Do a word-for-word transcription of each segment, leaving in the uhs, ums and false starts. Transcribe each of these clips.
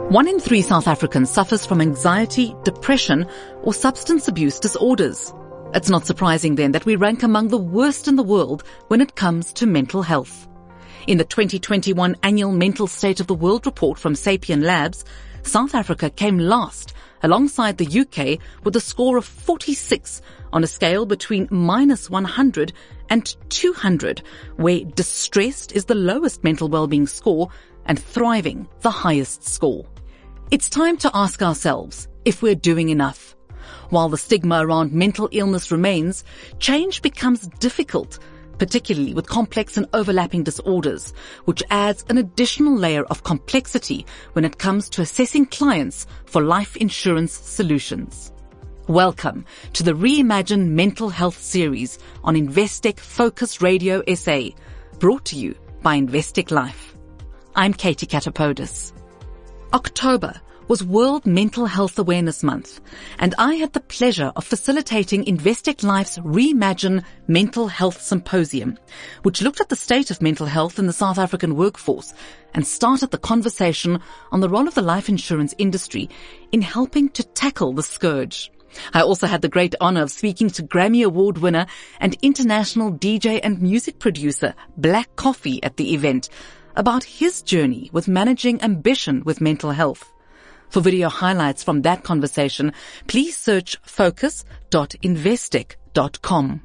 One in three South Africans suffers from anxiety, depression, or substance abuse disorders. It's not surprising then that we rank among the worst in the world when it comes to mental health. In the twenty twenty-one annual Mental State of the World report from Sapien Labs, South Africa came last, alongside the U K, with a score of forty-six on a scale between minus one hundred and two hundred, where distressed is the lowest mental well-being score and thriving the highest score. It's time to ask ourselves if we're doing enough. While the stigma around mental illness remains, change becomes difficult, particularly with complex and overlapping disorders, which adds an additional layer of complexity when it comes to assessing clients for life insurance solutions. Welcome to the Reimagine Mental Health series on Investec Focus Radio S A, brought to you by Investec Life. I'm Katie Katapodis. October was World Mental Health Awareness Month, and I had the pleasure of facilitating Investec Life's Reimagine Mental Health Symposium, which looked at the state of mental health in the South African workforce and started the conversation on the role of the life insurance industry in helping to tackle the scourge. I also had the great honor of speaking to Grammy Award winner and international D J and music producer Black Coffee at the event about his journey with managing ambition with mental health. For video highlights from that conversation, please search focus dot investec dot com.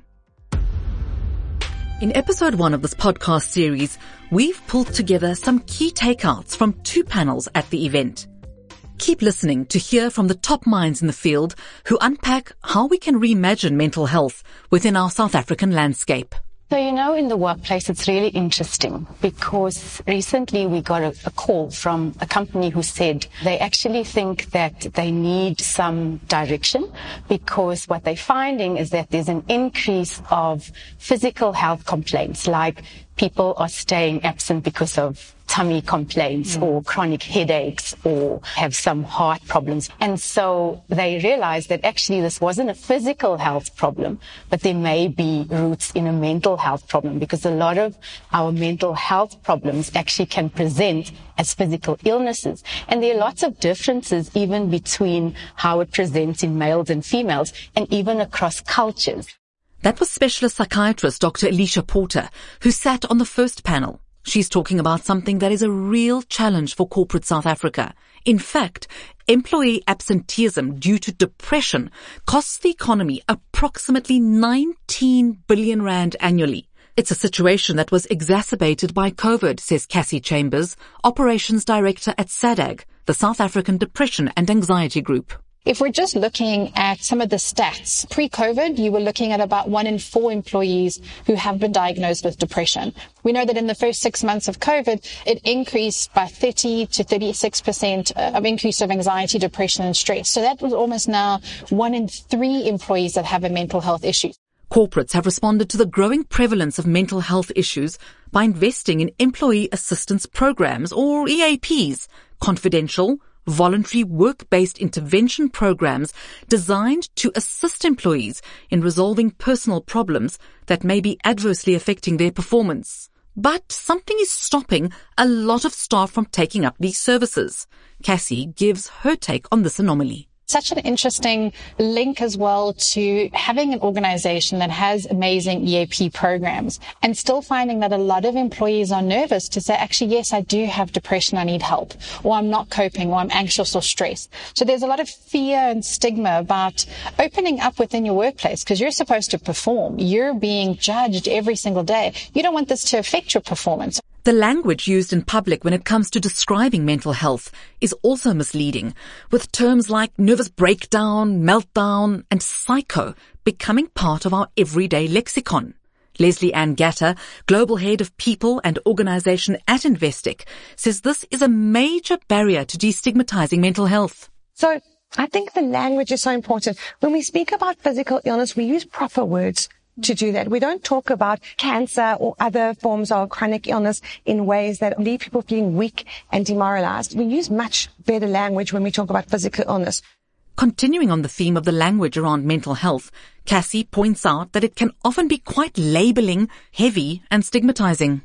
In episode one of this podcast series, we've pulled together some key takeouts from two panels at the event. Keep listening to hear from the top minds in the field who unpack how we can reimagine mental health within our South African landscape. So, you know, in the workplace, it's really interesting because recently we got a, a call from a company who said they actually think that they need some direction because what they're finding is that there's an increase of physical health complaints, like people are staying absent because of tummy complaints mm. or chronic headaches or have some heart problems. And so they realized that actually this wasn't a physical health problem, but there may be roots in a mental health problem because a lot of our mental health problems actually can present as physical illnesses. And there are lots of differences even between how it presents in males and females and even across cultures. That was specialist psychiatrist Doctor Alicia Porter, who sat on the first panel. She's talking about something that is a real challenge for corporate South Africa. In fact, employee absenteeism due to depression costs the economy approximately nineteen billion rand annually. It's a situation that was exacerbated by COVID, says Cassie Chambers, Operations Director at SADAG, the South African Depression and Anxiety Group. If we're just looking at some of the stats, pre-COVID, you were looking at about one in four employees who have been diagnosed with depression. We know that in the first six months of COVID, it increased by thirty to thirty-six percent of increase of anxiety, depression, and stress. So that was almost now one in three employees that have a mental health issue. Corporates have responded to the growing prevalence of mental health issues by investing in employee assistance programs, or E A Ps, confidential, voluntary work-based intervention programs designed to assist employees in resolving personal problems that may be adversely affecting their performance. But something is stopping a lot of staff from taking up these services. Cassie gives her take on this anomaly. Such an interesting link as well to having an organization that has amazing E A P programs and still finding that a lot of employees are nervous to say, actually, yes, I do have depression, I need help, or I'm not coping, or I'm anxious or stressed. So there's a lot of fear and stigma about opening up within your workplace because you're supposed to perform. You're being judged every single day. You don't want this to affect your performance. The language used in public when it comes to describing mental health is also misleading, with terms like nervous breakdown, meltdown, and psycho becoming part of our everyday lexicon. Leslie Ann Gatter, Global Head of People and Organization at Investec, says this is a major barrier to destigmatizing mental health. So I think the language is so important. When we speak about physical illness, we use proper words to do that. We don't talk about cancer or other forms of chronic illness in ways that leave people feeling weak and demoralized. We use much better language when we talk about physical illness. Continuing on the theme of the language around mental health, Cassie points out that it can often be quite labeling, heavy, and stigmatizing.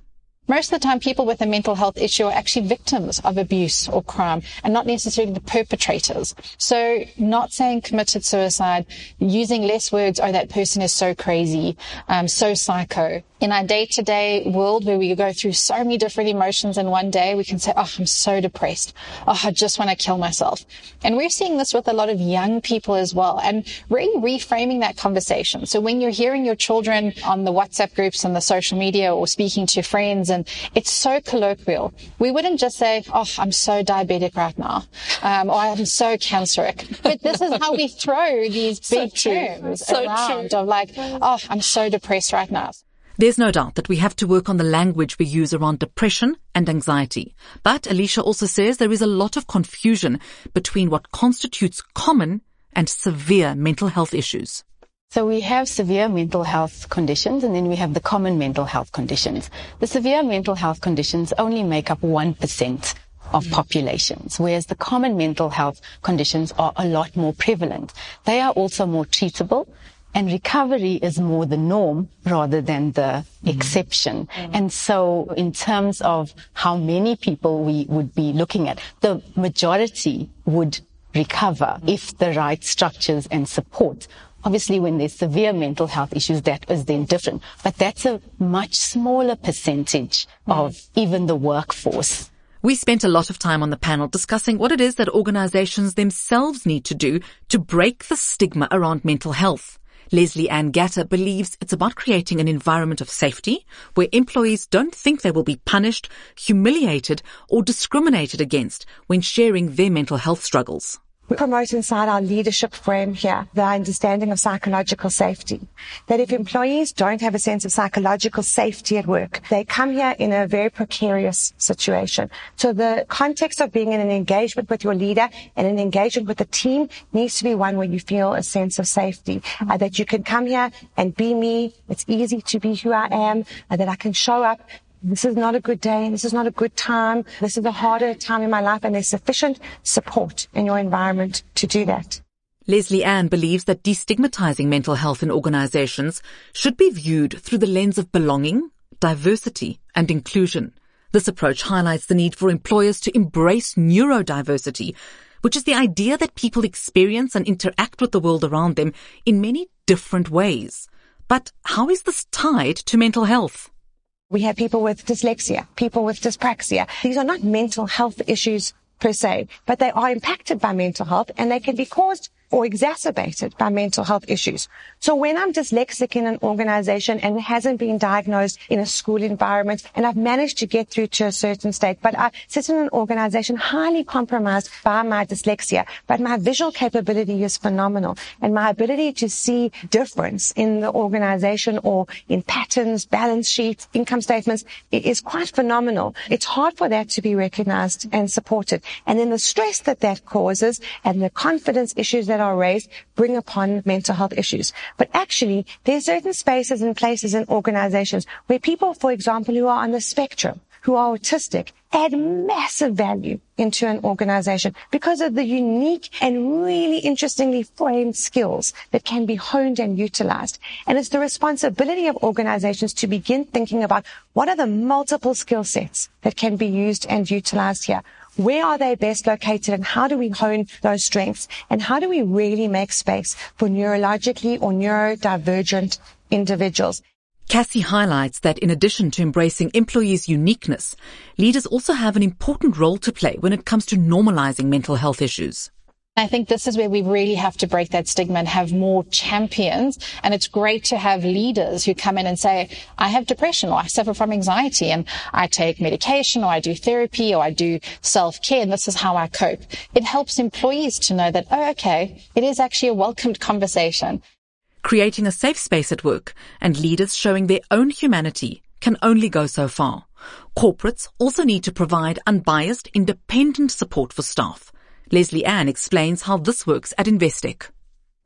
Most of the time, people with a mental health issue are actually victims of abuse or crime and not necessarily the perpetrators. So not saying committed suicide, using less words, oh, that person is so crazy, um, so psycho. In our day-to-day world where we go through so many different emotions in one day, we can say, oh, I'm so depressed. Oh, I just want to kill myself. And we're seeing this with a lot of young people as well, and really reframing that conversation. So when you're hearing your children on the WhatsApp groups and the social media or speaking to friends, and it's so colloquial, we wouldn't just say, oh, I'm so diabetic right now, um, or I'm so canceric. But this is how we throw these big so terms so around true. of like, oh, I'm so depressed right now. There's no doubt that we have to work on the language we use around depression and anxiety. But Alicia also says there is a lot of confusion between what constitutes common and severe mental health issues. So we have severe mental health conditions, and then we have the common mental health conditions. The severe mental health conditions only make up one percent of populations, whereas the common mental health conditions are a lot more prevalent. They are also more treatable, and recovery is more the norm rather than the mm. exception. Mm. And so in terms of how many people we would be looking at, the majority would recover mm. if the right structures and support. Obviously, when there's severe mental health issues, that is then different. But that's a much smaller percentage mm. of even the workforce. We spent a lot of time on the panel discussing what it is that organizations themselves need to do to break the stigma around mental health. Leslie Ann Gatter believes it's about creating an environment of safety where employees don't think they will be punished, humiliated, or discriminated against when sharing their mental health struggles. We promote inside our leadership frame here the understanding of psychological safety. That if employees don't have a sense of psychological safety at work, they come here in a very precarious situation. So the context of being in an engagement with your leader and an engagement with the team needs to be one where you feel a sense of safety. Uh, that you can come here and be me. It's easy to be who I am. Uh, that I can show up. This is not a good day. This is not a good time. This is a harder time in my life, and there's sufficient support in your environment to do that. Leslie Ann believes that destigmatizing mental health in organizations should be viewed through the lens of belonging, diversity, and inclusion. This approach highlights the need for employers to embrace neurodiversity, which is the idea that people experience and interact with the world around them in many different ways. But how is this tied to mental health? We have people with dyslexia, people with dyspraxia. These are not mental health issues per se, but they are impacted by mental health, and they can be caused or exacerbated by mental health issues. So when I'm dyslexic in an organization and it hasn't been diagnosed in a school environment, and I've managed to get through to a certain state, but I sit in an organization highly compromised by my dyslexia, but my visual capability is phenomenal, and my ability to see difference in the organization or in patterns, balance sheets, income statements is quite phenomenal. It's hard for that to be recognized and supported. And then the stress that that causes and the confidence issues that are raised bring upon mental health issues. But actually, there are certain spaces and places in organizations where people, for example, who are on the spectrum, who are autistic, add massive value into an organization because of the unique and really interestingly framed skills that can be honed and utilized. And it's the responsibility of organizations to begin thinking about what are the multiple skill sets that can be used and utilized here. Where are they best located, and how do we hone those strengths? And how do we really make space for neurologically or neurodivergent individuals? Cassie highlights that in addition to embracing employees' uniqueness, leaders also have an important role to play when it comes to normalizing mental health issues. I think this is where we really have to break that stigma and have more champions. And it's great to have leaders who come in and say, I have depression, or I suffer from anxiety, and I take medication, or I do therapy, or I do self-care, and this is how I cope. It helps employees to know that, oh, okay, it is actually a welcomed conversation. Creating a safe space at work and leaders showing their own humanity can only go so far. Corporates also need to provide unbiased, independent support for staff. Leslie Ann explains how this works at Investec.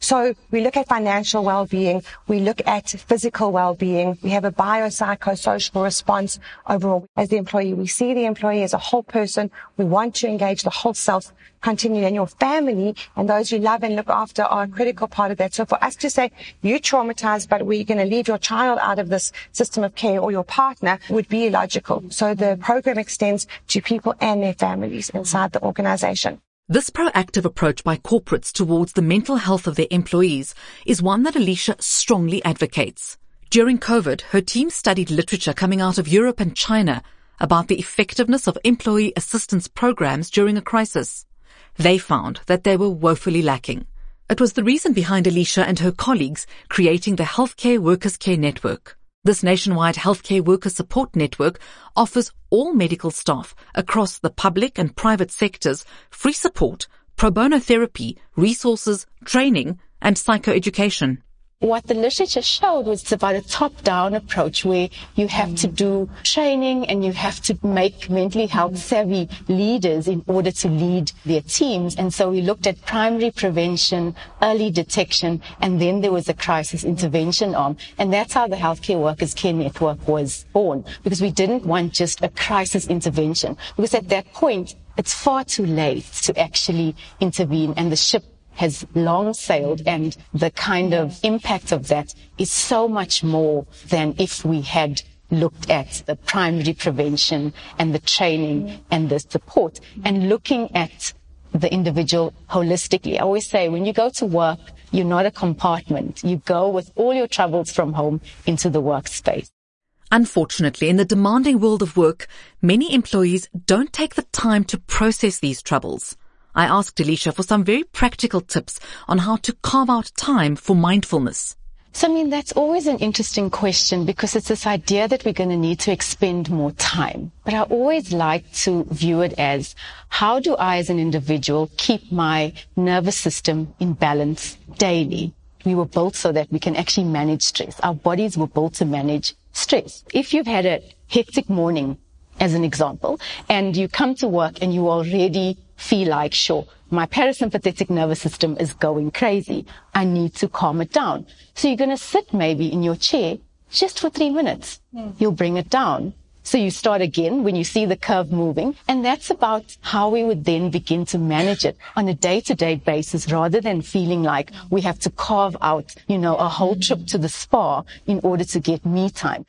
So we look at financial well-being, we look at physical well-being, we have a biopsychosocial response overall. As the employee, we see the employee as a whole person, we want to engage the whole self continually, and your family and those you love and look after are a critical part of that. So for us to say, you're traumatized, but we're going to leave your child out of this system of care or your partner would be illogical. So the program extends to people and their families inside the organization. This proactive approach by corporates towards the mental health of their employees is one that Alicia strongly advocates. During COVID, her team studied literature coming out of Europe and China about the effectiveness of employee assistance programs during a crisis. They found that they were woefully lacking. It was the reason behind Alicia and her colleagues creating the Healthcare Workers Care Network. This nationwide healthcare worker support network offers all medical staff across the public and private sectors free support, pro bono therapy, resources, training, and psychoeducation. What the literature showed was it's about a top-down approach where you have to do training and you have to make mentally health savvy leaders in order to lead their teams. And so we looked at primary prevention, early detection, and then there was a crisis intervention arm. And that's how the Healthcare Workers Care Network was born, because we didn't want just a crisis intervention, because at that point it's far too late to actually intervene, and the ship has long sailed, and the kind of impact of that is so much more than if we had looked at the primary prevention and the training and the support and looking at the individual holistically. I always say, when you go to work, you're not a compartment. You go with all your troubles from home into the workspace. Unfortunately, in the demanding world of work, many employees don't take the time to process these troubles. I asked Alicia for some very practical tips on how to carve out time for mindfulness. So, I mean, that's always an interesting question, because it's this idea that we're going to need to expend more time. But I always like to view it as, how do I as an individual keep my nervous system in balance daily? We were built so that we can actually manage stress. Our bodies were built to manage stress. If you've had a hectic morning, as an example, and you come to work and you already feel like, sure, my parasympathetic nervous system is going crazy, I need to calm it down. So you're going to sit maybe in your chair just for three minutes. Mm. You'll bring it down. So you start again when you see the curve moving. And that's about how we would then begin to manage it on a day-to-day basis, rather than feeling like we have to carve out, you know, a whole trip to the spa in order to get me time.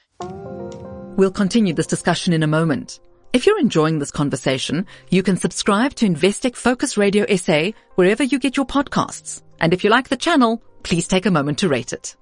We'll continue this discussion in a moment. If you're enjoying this conversation, you can subscribe to Investec Focus Radio S A wherever you get your podcasts. And if you like the channel, please take a moment to rate it.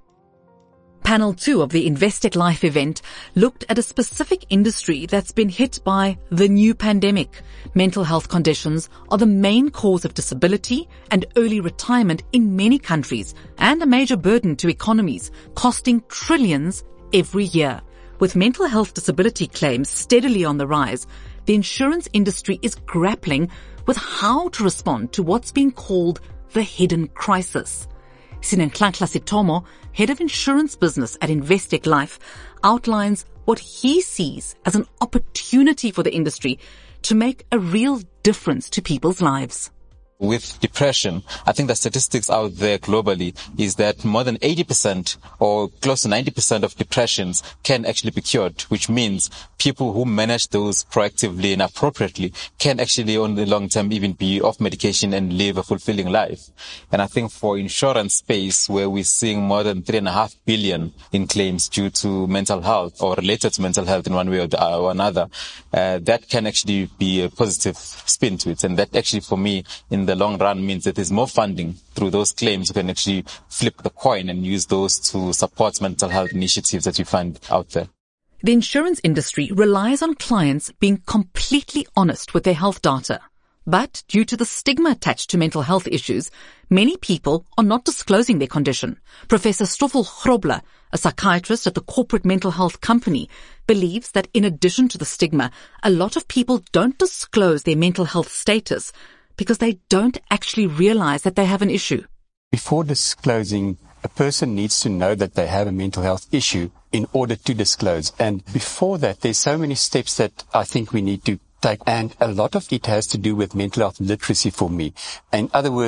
Panel two of the Investec Life event looked at a specific industry that's been hit by the new pandemic. Mental health conditions are the main cause of disability and early retirement in many countries, and a major burden to economies, costing trillions every year. With mental health disability claims steadily on the rise, the insurance industry is grappling with how to respond to what's being called the hidden crisis. Sinenhlanhla Setomo, head of insurance business at Investec Life, outlines what he sees as an opportunity for the industry to make a real difference to people's lives. With depression, I think the statistics out there globally is that more than eighty percent or close to ninety percent of depressions can actually be cured, which means people who manage those proactively and appropriately can actually on the long term even be off medication and live a fulfilling life. And I think for insurance space, where we're seeing more than three and a half billion in claims due to mental health or related to mental health in one way or another, uh, that can actually be a positive spin to it. And that actually for me in the the long run means that there's more funding through those claims. You can actually flip the coin and use those to support mental health initiatives that you find out there. The insurance industry relies on clients being completely honest with their health data. But due to the stigma attached to mental health issues, many people are not disclosing their condition. Professor Stoffel Grobler, a psychiatrist at the corporate mental health company, believes that in addition to the stigma, a lot of people don't disclose their mental health status because they don't actually realize that they have an issue. Before disclosing, a person needs to know that they have a mental health issue in order to disclose. And before that, there's so many steps that I think we need to take. And a lot of it has to do with mental health literacy for me. In other words,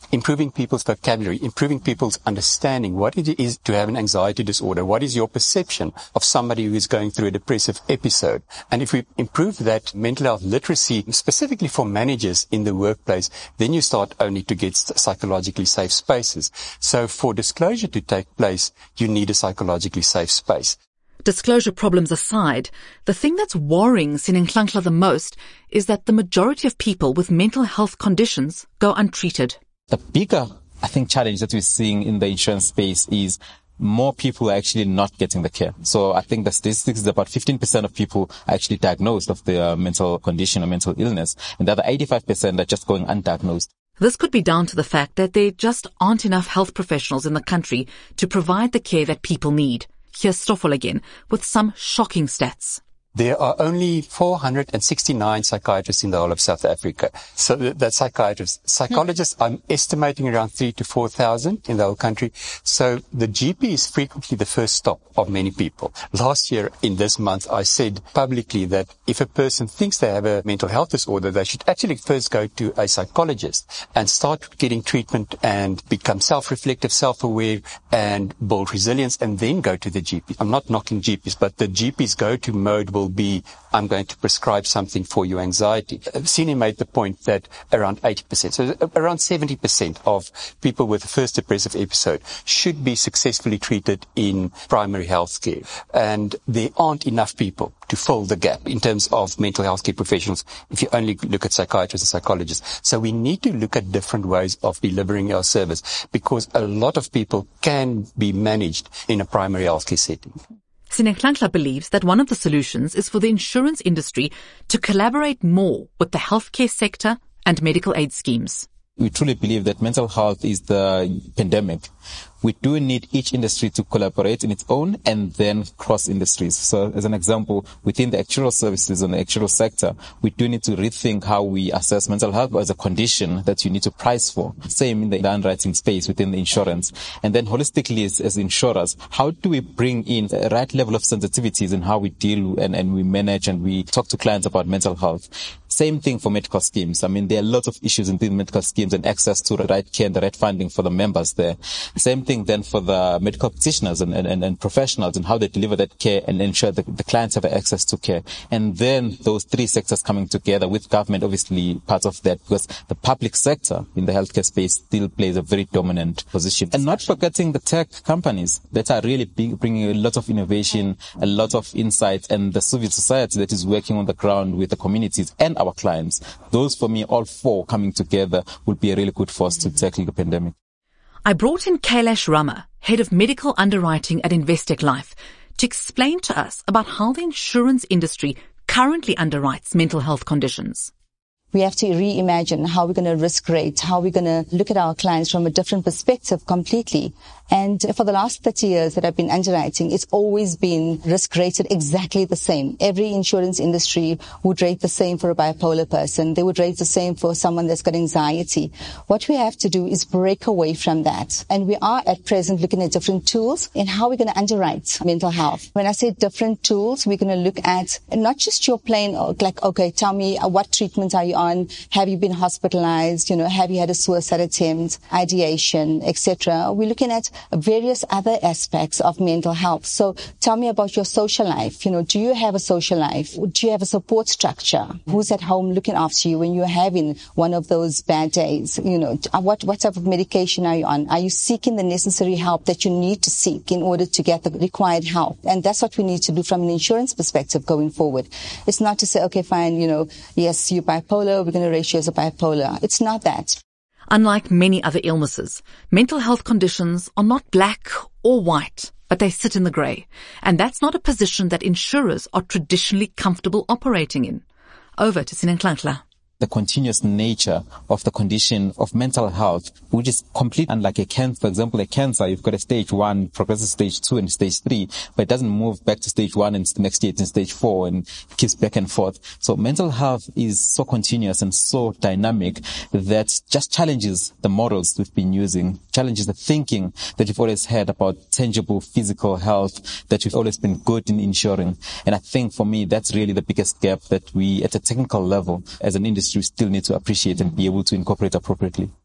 improving people's vocabulary, improving people's understanding what it is to have an anxiety disorder. What is your perception of somebody who is going through a depressive episode? And if we improve that mental health literacy, specifically for managers in the workplace, then you start only to get psychologically safe spaces. So for disclosure to take place, you need a psychologically safe space. Disclosure problems aside, the thing that's worrying Sinenhlanhla the most is that the majority of people with mental health conditions go untreated. The bigger, I think, challenge that we're seeing in the insurance space is more people are actually not getting the care. So I think the statistics is about fifteen percent of people are actually diagnosed of their mental condition or mental illness, and the other eighty-five percent are just going undiagnosed. This could be down to the fact that there just aren't enough health professionals in the country to provide the care that people need. Here's Stoffel again with some shocking stats. There are only four hundred sixty-nine psychiatrists in the whole of South Africa. So that's psychiatrists. Psychologists, I'm estimating around three to four thousand in the whole country. So the G P is frequently the first stop of many people. Last year in this month, I said publicly that if a person thinks they have a mental health disorder, they should actually first go to a psychologist and start getting treatment and become self-reflective, self-aware, and build resilience, and then go to the G P. I'm not knocking G Ps, but the G P's go-to mode will be, I'm going to prescribe something for your anxiety. Sine made the point that around eighty percent, so around seventy percent of people with the first depressive episode should be successfully treated in primary health care. And there aren't enough people to fill the gap in terms of mental health care professionals if you only look at psychiatrists and psychologists. So we need to look at different ways of delivering our service, because a lot of people can be managed in a primary health care setting. Sinenhlanhla believes that one of the solutions is for the insurance industry to collaborate more with the healthcare sector and medical aid schemes. We truly believe that mental health is the pandemic. We do need each industry to collaborate in its own and then cross industries. So as an example, within the actuarial services and the actuarial sector, we do need to rethink how we assess mental health as a condition that you need to price for. Same in the underwriting space within the insurance. And then holistically as, as insurers, how do we bring in the right level of sensitivities in how we deal and, and we manage and we talk to clients about mental health? Same thing for medical schemes. I mean, there are lots of issues in these medical schemes and access to the right care and the right funding for the members there. Same thing then for the medical practitioners and, and, and professionals and how they deliver that care and ensure that the clients have access to care. And then those three sectors coming together with government, obviously part of that, because the public sector in the healthcare space still plays a very dominant position. And not forgetting the tech companies that are really big, bringing a lot of innovation, a lot of insights, and the civil society that is working on the ground with the communities and our clients. Those, for me, all four coming together will be a really good force to tackle the pandemic. I brought in Kailash Rama, Head of Medical Underwriting at Investec Life, to explain to us about how the insurance industry currently underwrites mental health conditions. We have to reimagine how we're going to risk rate, how we're going to look at our clients from a different perspective completely. And for the last thirty years that I've been underwriting, it's always been risk rated exactly the same. Every insurance industry would rate the same for a bipolar person. They would rate the same for someone that's got anxiety. What we have to do is break away from that. And we are at present looking at different tools in how we're going to underwrite mental health. When I say different tools, we're going to look at not just your plain, like, okay, tell me uh, what treatment are you on? Have you been hospitalized? You know, have you had a suicide attempt, ideation, et cetera? We're looking at various other aspects of mental health. So tell me about your social life. You know, do you have a social life? Do you have a support structure? Who's at home looking after you when you're having one of those bad days? You know, what, what type of medication are you on? Are you seeking the necessary help that you need to seek in order to get the required help? And that's what we need to do from an insurance perspective going forward. It's not to say, okay, fine, you know, yes, you're bipolar, we're going to rate you as a bipolar. It's not that. Unlike many other illnesses, mental health conditions are not black or white, but they sit in the grey. And that's not a position that insurers are traditionally comfortable operating in. Over to Sinenhlanhla. The continuous nature of the condition of mental health, which is complete unlike a cancer. For example, a cancer, you've got a stage one, progressive stage two and stage three, but it doesn't move back to stage one and the next year it's in stage four and it keeps back and forth. So mental health is so continuous and so dynamic that just challenges the models we've been using, challenges the thinking that we've always had about tangible physical health that we've always been good in ensuring. And I think for me, that's really the biggest gap that we, at a technical level, as an industry, we still need to appreciate and be able to incorporate appropriately.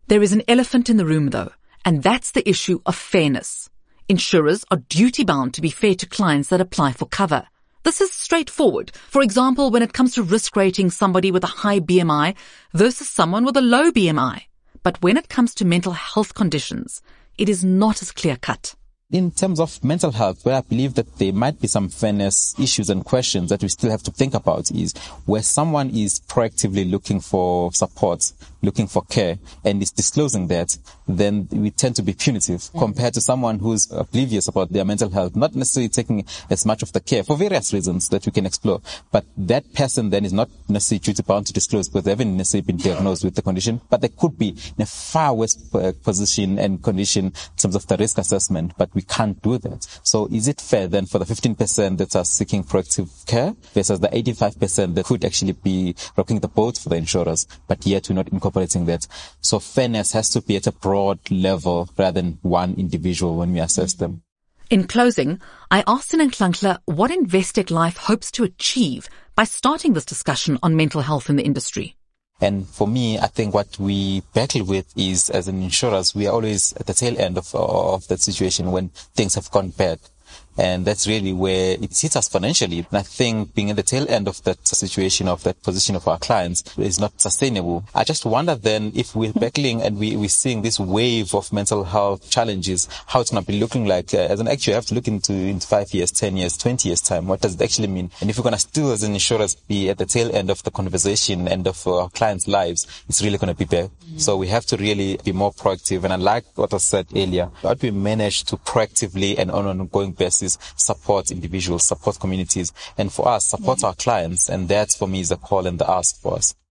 There is an elephant in the room though, and that's the issue of fairness. Insurers are duty-bound to be fair to clients that apply for cover. This is straightforward. For example, when it comes to risk rating somebody with a high B M I versus someone with a low B M I. But when it comes to mental health conditions, it is not as clear-cut. In terms of mental health, where I believe that there might be some fairness issues and questions that we still have to think about is where someone is proactively looking for support, looking for care, and is disclosing that, then we tend to be punitive mm-hmm. compared to someone who's oblivious about their mental health, not necessarily taking as much of the care for various reasons that we can explore. But that person then is not necessarily duty bound to disclose because they haven't necessarily been diagnosed with the condition, but they could be in a far worse position and condition in terms of the risk assessment, but we can't do that. So is it fair then for the fifteen percent that are seeking proactive care versus the eighty-five percent that could actually be rocking the boat for the insurers, but yet we're not incorporating that? So fairness has to be at a broad level rather than one individual when we assess them. In closing, I asked Nhlanhla what Investec Life hopes to achieve by starting this discussion on mental health in the industry. And for me, I think what we battle with is, as an insurers, we are always at the tail end of, of that situation when things have gone bad. And that's really where it hits us financially. And I think being at the tail end of that situation, of that position of our clients, is not sustainable. I just wonder then if we're battling and we, we're seeing this wave of mental health challenges, how it's going to be looking like. Uh, as an actuary, you have to look into, into five years, ten years, twenty years time. What does it actually mean? And if we're going to still, as an insurers, be at the tail end of the conversation and of our clients' lives, it's really going to be bad. Mm-hmm. So we have to really be more proactive. And I like what I said earlier, how do we manage to proactively and on an ongoing basis support individuals, support communities, and for us, support mm-hmm. our clients. And that, for me, is the call and the ask for us.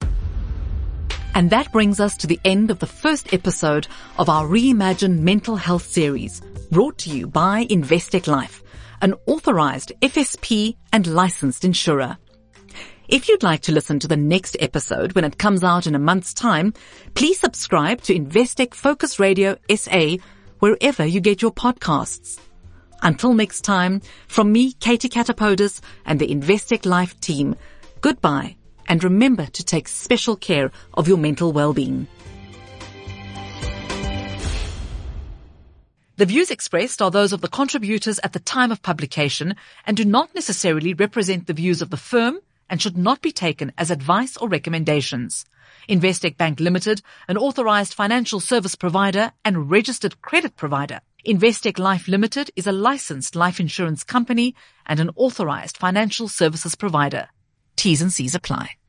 And that brings us to the end of the first episode of our Reimagine Mental Health series, brought to you by Investec Life, an authorized F S P and licensed insurer. If you'd like to listen to the next episode when it comes out in a month's time, please subscribe to Investec Focus Radio S A wherever you get your podcasts. Until next time, from me, Katie Catapodis, and the Investec Life team, goodbye, and remember to take special care of your mental well-being. The views expressed are those of the contributors at the time of publication and do not necessarily represent the views of the firm and should not be taken as advice or recommendations. Investec Bank Limited, an authorized financial service provider and registered credit provider. Investec Life Limited is a licensed life insurance company and an authorized financial services provider. T's and C's apply.